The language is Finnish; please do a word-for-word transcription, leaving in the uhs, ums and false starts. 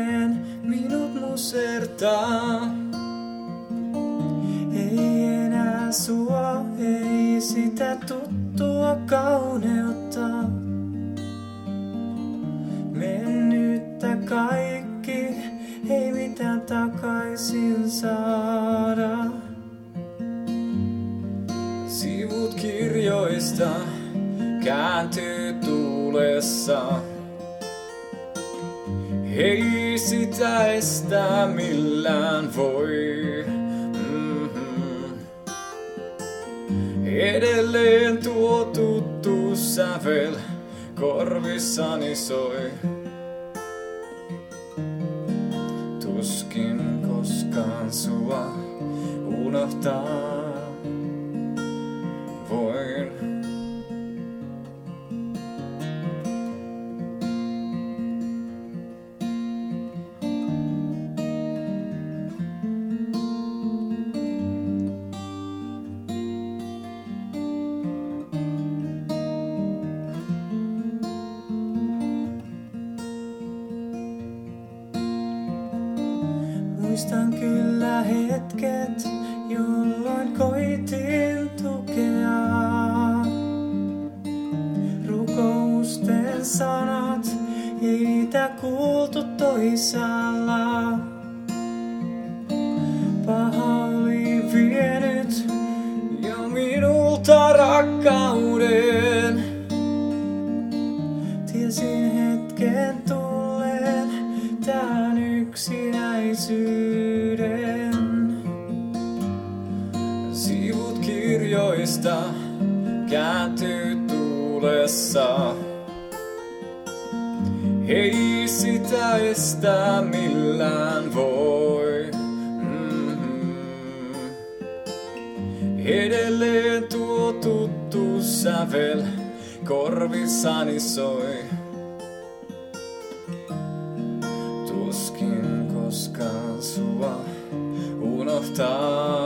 jälkeen minut musertaa. Ei enää sua, ei sitä tuttua kauneutta. Mennyttä kaikki, ei mitään takaisin saada. Sivut kirjoista kääntyy tuulessa. Ei sitä estää millään voi. Mm-hmm. Edelleen tuo tuttu sävel korvissani soi. Tuskin koskaan sua unohtaa voin. Muistan kyllä hetket, jolloin koitin tukea. Rukousten sanat, ei niitä kuultu toisaalla. Paha oli vienyt jo minulta rakkauden. Tiesin hetken tulleen tän yksinäisyyden. Sivut kirjoista kääntyy tuulessa. Ei sitä estää millään voi. Mm-hmm. Edelleen tuo tuttu sävel korvissani soi. Tuskin koskaan sua unohtaa